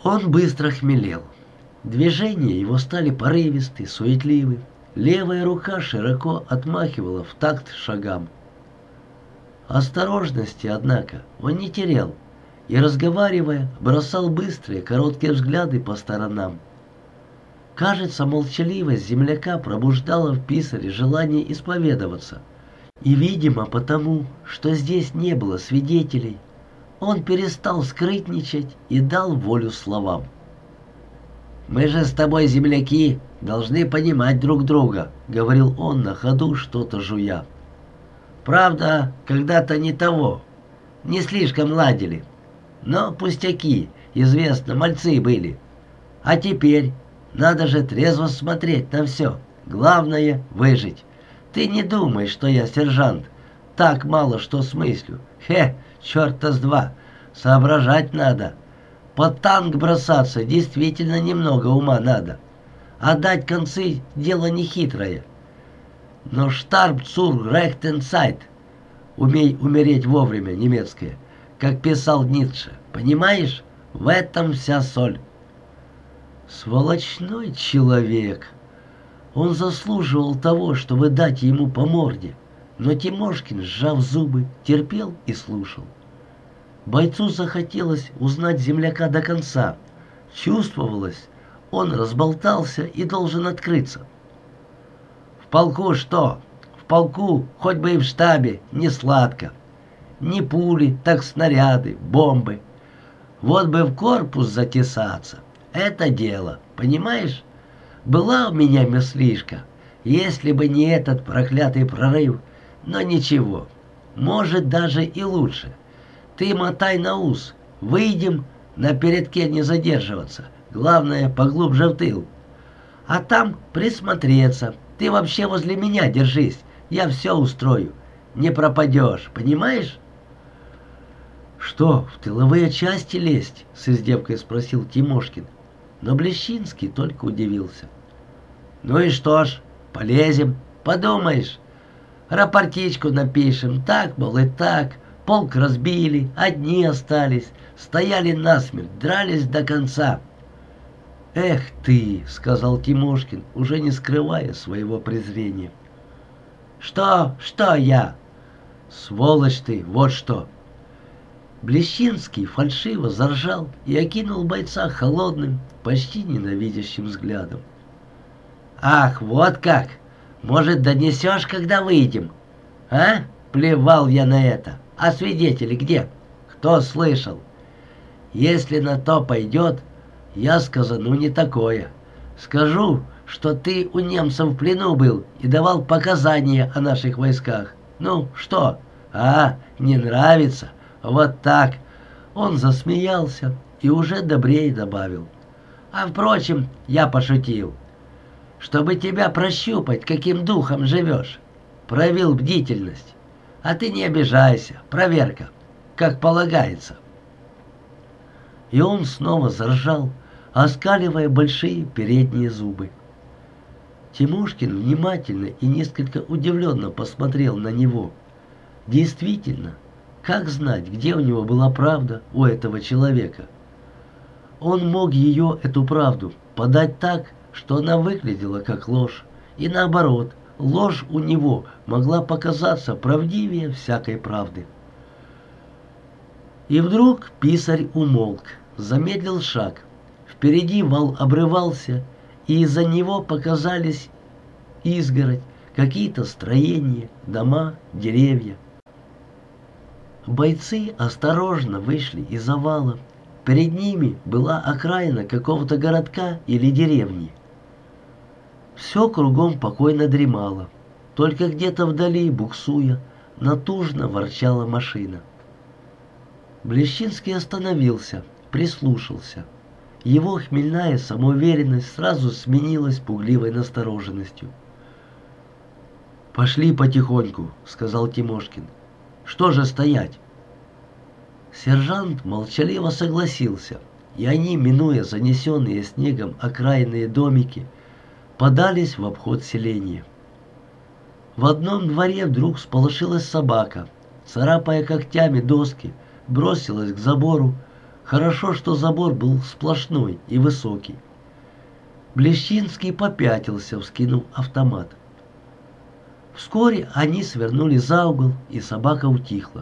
Он быстро хмелел. Движения его стали порывисты, суетливы. Левая рука широко отмахивала в такт шагам. Осторожности, однако, он не терял и, разговаривая, бросал быстрые, короткие взгляды по сторонам. Кажется, молчаливость земляка пробуждала в писаре желание исповедоваться. И, видимо, потому, что здесь не было свидетелей, он перестал скрытничать и дал волю словам. «Мы же с тобой, земляки, должны понимать друг друга», — говорил он на ходу, что-то жуя. «Правда, когда-то не того, не слишком ладили, но пустяки, известно, мальцы были. А теперь надо же трезво смотреть на все, главное — выжить. Ты не думай, что я сержант, так мало что смыслю. Черта с два, соображать надо. Под танк бросаться действительно немного ума надо. А дать концы — дело нехитрое. Но «Штарб цур рехтен цайт» — умей умереть вовремя, немецкое, как писал Ницше. Понимаешь, в этом вся соль. Сволочной человек. Он заслуживал того, чтобы дать ему по морде. Но Тимошкин, сжав зубы, терпел и слушал. Бойцу захотелось узнать земляка до конца. Чувствовалось, он разболтался и должен открыться. «В полку что? В полку, хоть бы и в штабе, не сладко. Не пули, так снаряды, бомбы. Вот бы в корпус затесаться. Это дело, понимаешь? Была у меня мыслишка, если бы не этот проклятый прорыв, но ничего, может даже и лучше. Ты мотай на ус, выйдем, на передке не задерживаться, главное поглубже в тыл. А там присмотреться, ты вообще возле меня держись, я все устрою, не пропадешь, понимаешь?» «Что, в тыловые части лезть?» — с издевкой спросил Тимошкин. Но Блещинский только удивился. «Ну и что ж, полезем, подумаешь. Рапортичку напишем, так, мол, и так. Полк разбили, одни остались, стояли насмерть, дрались до конца». «Эх ты!» — сказал Тимошкин, уже не скрывая своего презрения. «Что я?» «Сволочь ты, вот что!» Блещинский фальшиво заржал и окинул бойца холодным, почти ненавидящим взглядом. «Ах, вот как! Может, донесешь, когда выйдем? А? Плевал я на это. А свидетели где? Кто слышал? Если на то пойдет, я сказану не такое. Скажу, что ты у немцев в плену был и давал показания о наших войсках. Ну, что? Не нравится? Вот так». Он засмеялся и уже добрее добавил. «А впрочем, я пошутил. Чтобы тебя прощупать, каким духом живешь, проявил бдительность. А ты не обижайся, проверка, как полагается». И он снова заржал, оскаливая большие передние зубы. Тимошкин внимательно и несколько удивленно посмотрел на него. Действительно, как знать, где у него была правда у этого человека? Он мог ее, эту правду, подать так, что она выглядела как ложь, и наоборот, ложь у него могла показаться правдивее всякой правды. И вдруг писарь умолк, замедлил шаг. Впереди вал обрывался, и из-за него показались изгородь, какие-то строения, дома, деревья. Бойцы осторожно вышли из завала. Перед ними была окраина какого-то городка или деревни. Все кругом покойно дремало. Только где-то вдали, буксуя, натужно ворчала машина. Блещинский остановился, прислушался. Его хмельная самоуверенность сразу сменилась пугливой настороженностью. «Пошли потихоньку», — сказал Тимошкин. «Что же стоять?» Сержант молчаливо согласился, и они, минуя занесенные снегом окраинные домики, подались в обход селения. В одном дворе вдруг сполошилась собака, царапая когтями доски, бросилась к забору, Хорошо, что забор был сплошной и высокий. Блещинский попятился, вскинув автомат. Вскоре они свернули за угол, и собака утихла.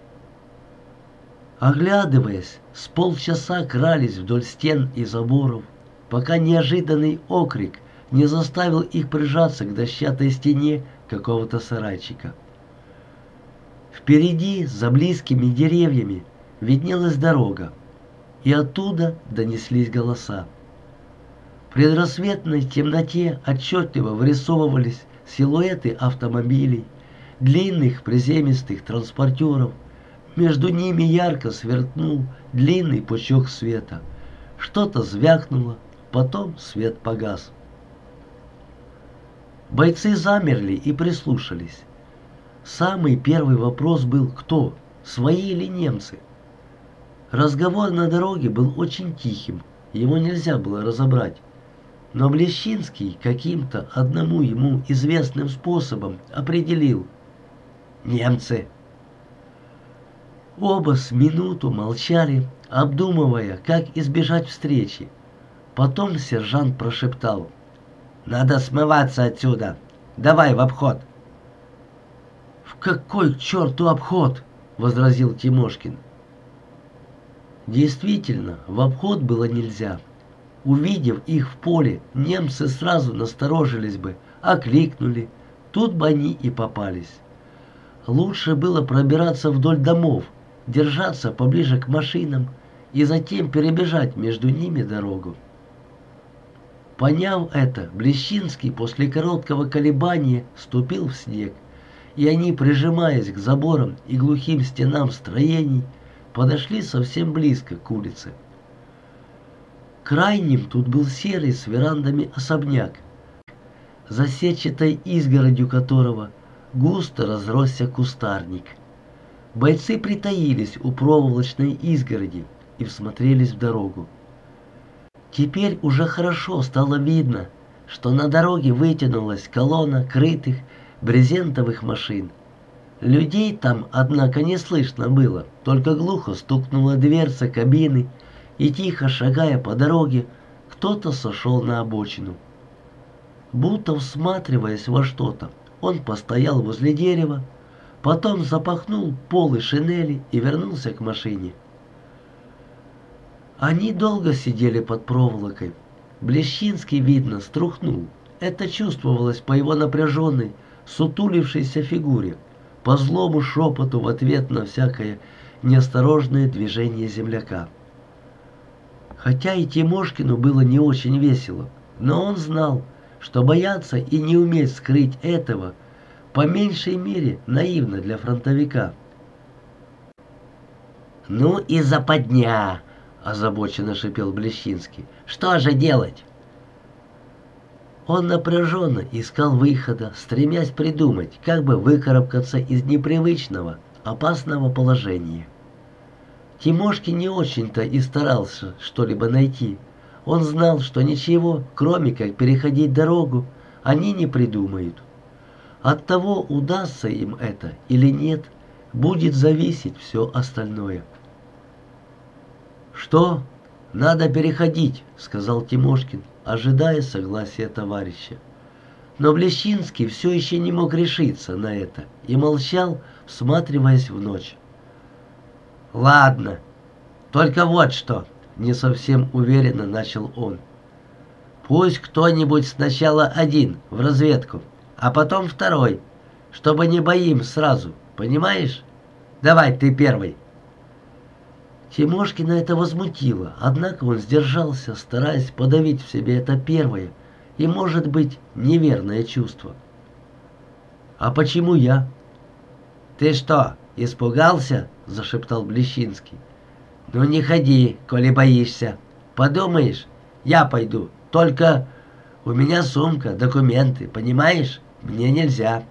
Оглядываясь, с полчаса крались вдоль стен и заборов, пока неожиданный окрик не заставил их прижаться к дощатой стене какого-то сарайчика. Впереди, за близкими деревьями, виднелась дорога, и оттуда донеслись голоса. В предрассветной темноте отчетливо вырисовывались силуэты автомобилей, длинных приземистых транспортеров. Между ними ярко сверкнул длинный пучок света. Что-то звякнуло, потом свет погас. Бойцы замерли и прислушались. Самый первый вопрос был: кто? Свои или немцы? Разговор на дороге был очень тихим, его нельзя было разобрать. Но Блещинский каким-то одному ему известным способом определил: немцы. Оба с минуту молчали, обдумывая, как избежать встречи. Потом сержант прошептал: «Надо смываться отсюда. Давай в обход». «В какой к черту обход?» — возразил Тимошкин. Действительно, в обход было нельзя. Увидев их в поле, немцы сразу насторожились бы, окликнули. Тут бы они и попались. Лучше было пробираться вдоль домов, держаться поближе к машинам и затем перебежать между ними дорогу. Поняв это, Блещинский после короткого колебания ступил в снег, и они, прижимаясь к заборам и глухим стенам строений, подошли совсем близко к улице. Крайним тут был серый с верандами особняк, за сетчатой изгородью которого густо разросся кустарник. Бойцы притаились у проволочной изгороди и всмотрелись в дорогу. Теперь уже хорошо стало видно, что на дороге вытянулась колонна крытых брезентовых машин. Людей там, однако, не слышно было, только глухо стукнула дверца кабины, и, тихо шагая по дороге, кто-то сошел на обочину. Будто всматриваясь во что-то, он постоял возле дерева, потом запахнул полы шинели и вернулся к машине. Они долго сидели под проволокой. Блещинский, видно, струхнул. Это чувствовалось по его напряженной, сутулившейся фигуре, по злому шепоту в ответ на всякое неосторожное движение земляка. Хотя и Тимошкину было не очень весело, но он знал, что бояться и не уметь скрыть этого по меньшей мере наивно для фронтовика. «Ну и западня!» — озабоченно шипел Блещинский. «Что же делать?» Он напряженно искал выхода, стремясь придумать, как бы выкарабкаться из непривычного, опасного положения. Тимошкин не очень-то и старался что-либо найти. Он знал, что ничего, кроме как переходить дорогу, они не придумают. От того, удастся им это или нет, будет зависеть все остальное. «Что? Надо переходить», — сказал Тимошкин, ожидая согласия товарища. Но Блещинский все еще не мог решиться на это и молчал, всматриваясь в ночь. «Ладно, только вот что», — не совсем уверенно начал он. «Пусть кто-нибудь сначала один в разведку, а потом второй, чтобы не боим сразу, понимаешь? Давай ты первый». Тимошкина это возмутило, однако он сдержался, стараясь подавить в себе это первое и, может быть, неверное чувство. «А почему я?» «Ты что, испугался?» — зашептал Блещинский. «Ну не ходи, коли боишься. Подумаешь, я пойду, только у меня сумка, документы, понимаешь? Мне нельзя».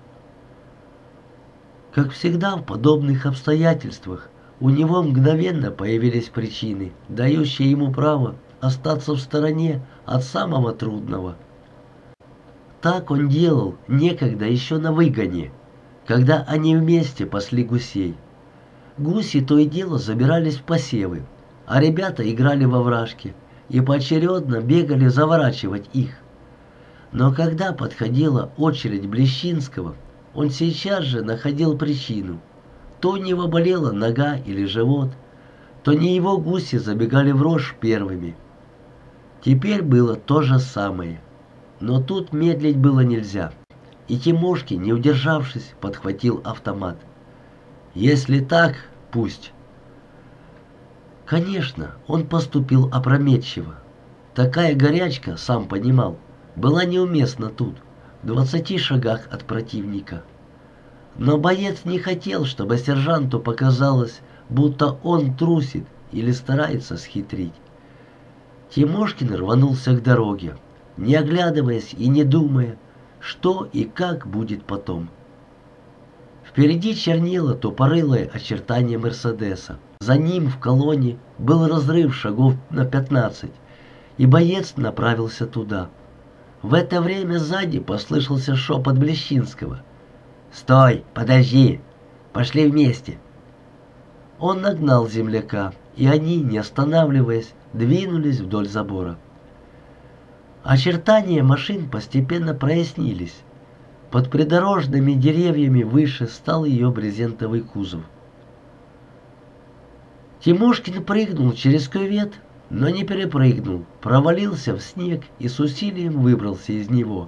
Как всегда в подобных обстоятельствах, у него мгновенно появились причины, дающие ему право остаться в стороне от самого трудного. Так он делал некогда еще на выгоне, когда они вместе пасли гусей. Гуси то и дело забирались в посевы, а ребята играли во вражки и поочередно бегали заворачивать их. Но когда подходила очередь Блещинского, он сейчас же находил причину. То у него болела нога или живот, то не его гуси забегали в рожь первыми. Теперь было то же самое, но тут медлить было нельзя, и Тимошкин, не удержавшись, подхватил автомат. Если так, пусть. Конечно, он поступил опрометчиво. Такая горячка, сам понимал, была неуместна тут, в 20 шагах от противника. Но боец не хотел, чтобы сержанту показалось, будто он трусит или старается схитрить. Тимошкин рванулся к дороге, не оглядываясь и не думая, что и как будет потом. Впереди чернело тупорылое очертание Мерседеса. За ним в колонне был разрыв шагов на 15, и боец направился туда. В это время сзади послышался шепот Блещинского. «Стой, подожди, пошли вместе». Он нагнал земляка, и они, не останавливаясь, двинулись вдоль забора. Очертания машин постепенно прояснились. Под придорожными деревьями выше стал ее брезентовый кузов. Тимошкин прыгнул через кювет, но не перепрыгнул, провалился в снег и с усилием выбрался из него.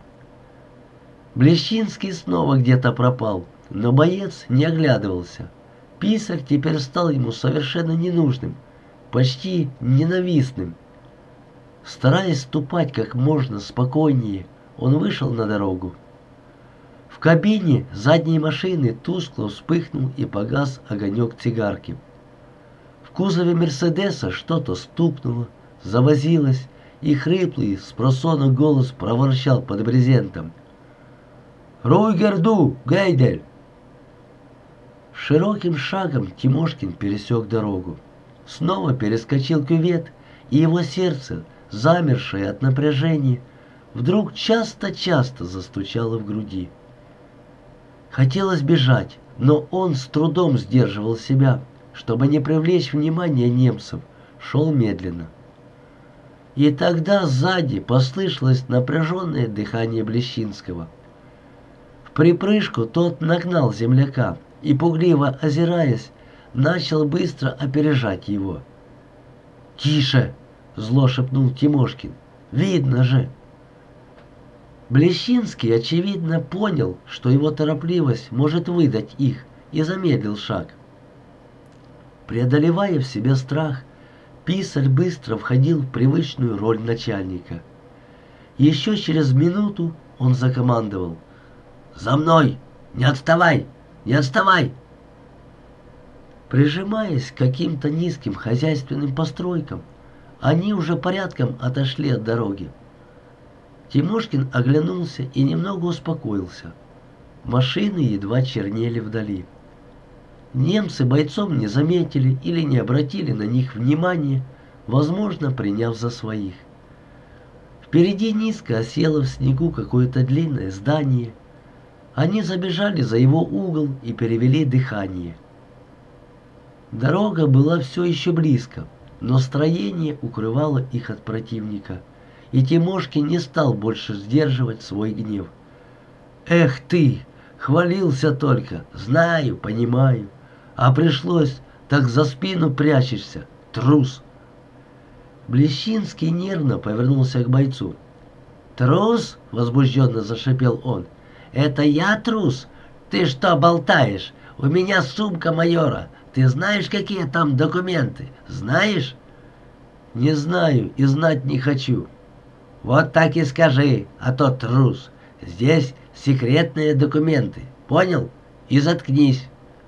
Блещинский снова где-то пропал, но боец не оглядывался. Писарь теперь стал ему совершенно ненужным, почти ненавистным. Стараясь ступать как можно спокойнее, он вышел на дорогу. В кабине задней машины тускло вспыхнул и погас огонек цигарки. В кузове Мерседеса что-то стукнуло, завозилось, и хриплый спросонок голос проворчал под брезентом. «Руйгерду, Гейдель!» Широким шагом Тимошкин пересек дорогу. Снова перескочил кювет, и его сердце, замершее от напряжения, вдруг часто-часто застучало в груди. Хотелось бежать, но он с трудом сдерживал себя, чтобы не привлечь внимание немцев, шел медленно. И тогда сзади послышалось напряженное дыхание Блещинского. В припрыжку тот нагнал земляка и, пугливо озираясь, начал быстро опережать его. «Тише!» — зло шепнул Тимошкин. «Видно же!» Блещинский, очевидно, понял, что его торопливость может выдать их, и замедлил шаг. Преодолевая в себе страх, писарь быстро входил в привычную роль начальника. Еще через минуту он закомандовал: «За мной! Не отставай! Не отставай!» Прижимаясь к каким-то низким хозяйственным постройкам, они уже порядком отошли от дороги. Тимошкин оглянулся и немного успокоился. Машины едва чернели вдали. Немцы бойцов не заметили или не обратили на них внимания, возможно, приняв за своих. Впереди низко осело в снегу какое-то длинное здание. Они забежали за его угол и перевели дыхание. Дорога была все еще близко, но строение укрывало их от противника, и Тимошкин не стал больше сдерживать свой гнев. «Эх ты! Хвалился только! Знаю, понимаю! А пришлось, так за спину прячешься! Трус!» Блещинский нервно повернулся к бойцу. «Трус?» — возбужденно зашипел он. «Это я трус? Ты что болтаешь? У меня сумка майора. Ты знаешь, какие там документы? Знаешь?» «Не знаю и знать не хочу». «Вот так и скажи, а то трус. Здесь секретные документы. Понял? И заткнись».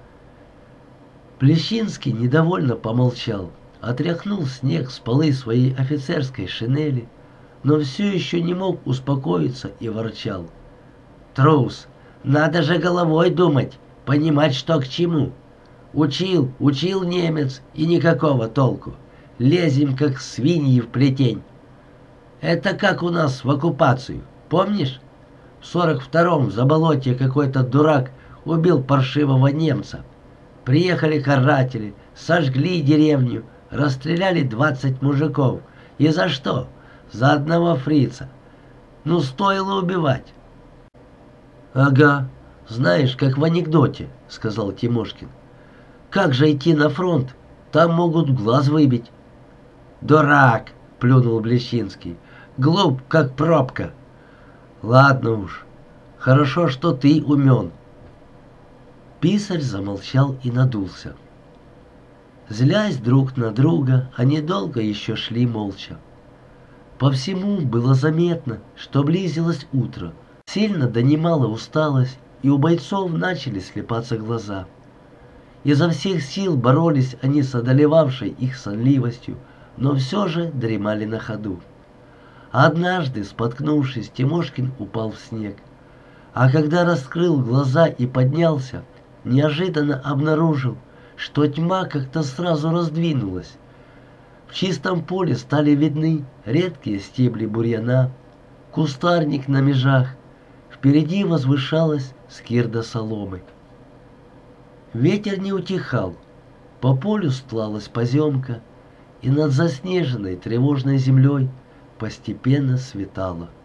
Плещинский недовольно помолчал, отряхнул снег с полы своей офицерской шинели, но все еще не мог успокоиться и ворчал. «Трус! Надо же головой думать, понимать, что к чему. Учил немец, и никакого толку. Лезем, как свиньи в плетень. Это как у нас в оккупацию, помнишь? В 42-м в Заболотье какой-то дурак убил паршивого немца. Приехали каратели, сожгли деревню, расстреляли 20 мужиков. И за что? За одного фрица. Ну, стоило убивать. Ага, знаешь, как в анекдоте, сказал Тимошкин. Как же идти на фронт? Там могут глаз выбить. Дурак, плюнул Блещинский. Глуп, как пробка. Ладно уж, хорошо, что ты умен. Писарь замолчал и надулся. Злясь друг на друга, они долго еще шли молча. По всему было заметно, что близилось утро. Сильно донимала усталость, и у бойцов начали слепаться глаза. Изо всех сил боролись они с одолевавшей их сонливостью, но все же дремали на ходу. Однажды, споткнувшись, Тимошкин упал в снег. А когда раскрыл глаза и поднялся, неожиданно обнаружил, что тьма как-то сразу раздвинулась. В чистом поле стали видны редкие стебли бурьяна, кустарник на межах. Впереди возвышалась скирда соломы. Ветер не утихал, по полю стлалась поземка, и над заснеженной тревожной землей постепенно светало.